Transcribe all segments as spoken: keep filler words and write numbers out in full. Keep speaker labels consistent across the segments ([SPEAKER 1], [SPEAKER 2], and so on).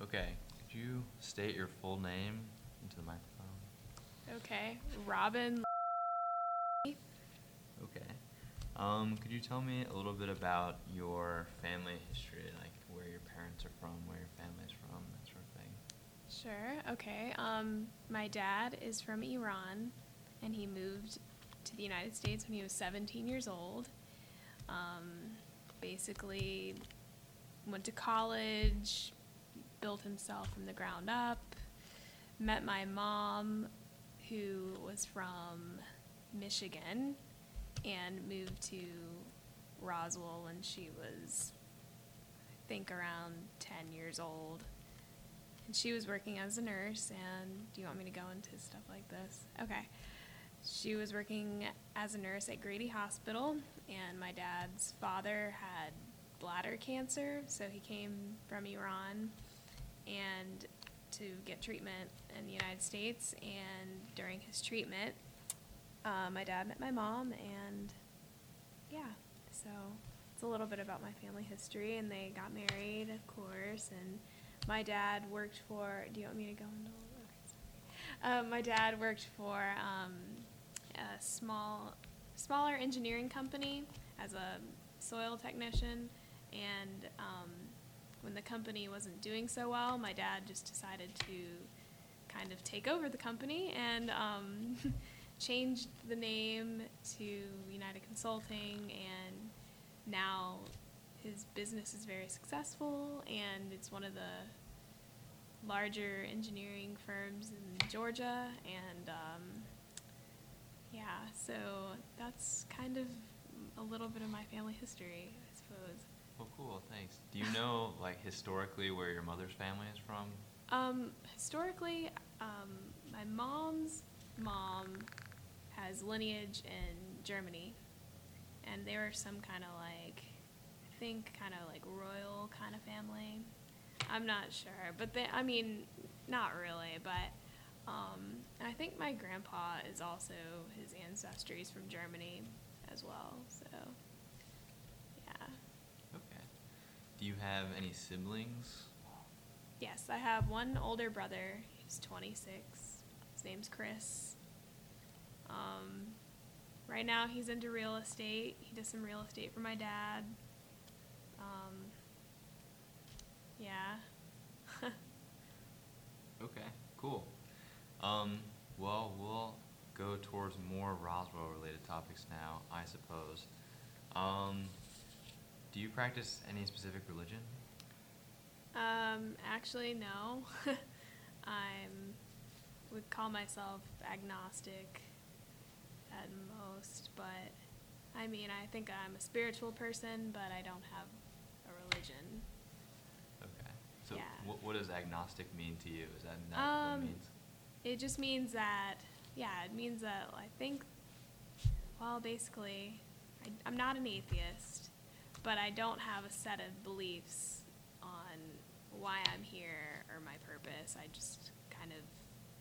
[SPEAKER 1] Okay, could you state your full name into the microphone?
[SPEAKER 2] Okay, Robin.
[SPEAKER 1] Okay. Um, could you tell me a little bit about your family history, like where your parents are from, where your family's from, that sort of thing?
[SPEAKER 2] Sure, okay. Um, my dad is from Iran, and he moved to the United States when he was seventeen years old. Um, basically went to college, built himself from the ground up, met my mom, who was from Michigan, and moved to Roswell when she was, I think, around ten years old. And she was working as a nurse, and do you want me to go into stuff like this? Okay. She was working as a nurse at Grady Hospital, and my dad's father had bladder cancer, so he came from Iran and to get treatment in the United States. And during his treatment, uh, my dad met my mom, and yeah, so it's a little bit about my family history. And they got married, of course, and my dad worked for, do you want me to go into okay, uh, my dad worked for um, a small, smaller engineering company as a soil technician, and um, when the company wasn't doing so well, my dad just decided to kind of take over the company and um, changed the name to United Consulting, and now his business is very successful, and it's one of the larger engineering firms in Georgia, and um, yeah, so that's kind of a little bit of my family history, I suppose.
[SPEAKER 1] Well, cool, thanks. Do you know, like, historically where your mother's family is from?
[SPEAKER 2] Um, historically, um, my mom's mom has lineage in Germany, and they were some kind of like, I think, kind of like royal kind of family. I'm not sure, but they, I mean, not really, but um, I think my grandpa is also, his ancestry is from Germany as well, so yeah.
[SPEAKER 1] Okay. Do you have any siblings?
[SPEAKER 2] Yes, I have one older brother. He's twenty-six. His name's Chris. Um, right now he's into real estate. He does some real estate for my dad. Um, yeah.
[SPEAKER 1] Okay, cool. Um, well, we'll go towards more Roswell-related topics now, I suppose. Um, do you practice any specific religion?
[SPEAKER 2] Um, actually, no. I'm would call myself agnostic at most, but I mean, I think I'm a spiritual person, but I don't have a religion.
[SPEAKER 1] Okay. So
[SPEAKER 2] Yeah.
[SPEAKER 1] what, what does agnostic mean to you? Is that, that what
[SPEAKER 2] Um,
[SPEAKER 1] it means?
[SPEAKER 2] It just means that, yeah, it means that I think, well, basically, I, I'm not an atheist, but I don't have a set of beliefs on why I'm here or my purpose. I just kind of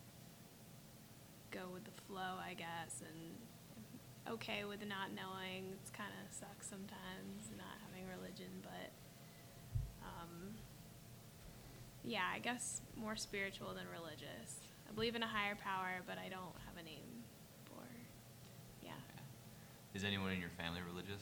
[SPEAKER 2] go with the flow, I guess, and I'm okay with not knowing. It's kind of sucks sometimes not having religion, but um, yeah, I guess more spiritual than religious. I believe in a higher power, but I don't have a name for, yeah.
[SPEAKER 1] Okay. Is anyone in your family religious?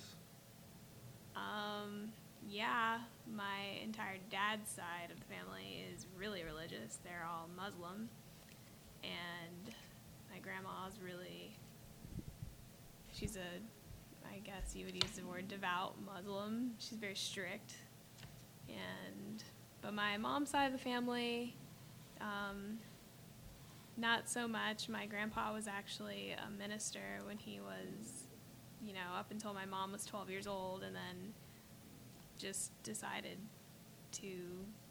[SPEAKER 2] Um, yeah, my entire dad's side of the family is really religious. They're all Muslim, and my grandma's really, she's a, I guess you would use the word devout Muslim. She's very strict, and, but my mom's side of the family, um, not so much. My grandpa was actually a minister when he was, you know, up until my mom was twelve years old, and then just decided to